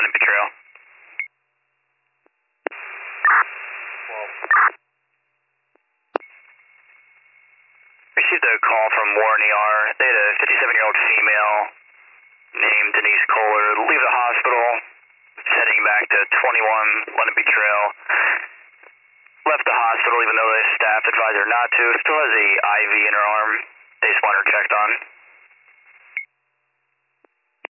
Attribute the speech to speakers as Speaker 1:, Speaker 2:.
Speaker 1: Lenape Trail. Received a call from Warren ER. They had a 57-year-old female named Denise Kohler leave the hospital, heading back to 21 Lenape Trail. Left the hospital even though the staff advised her not to. Still has a IV in her arm. They just want her checked on.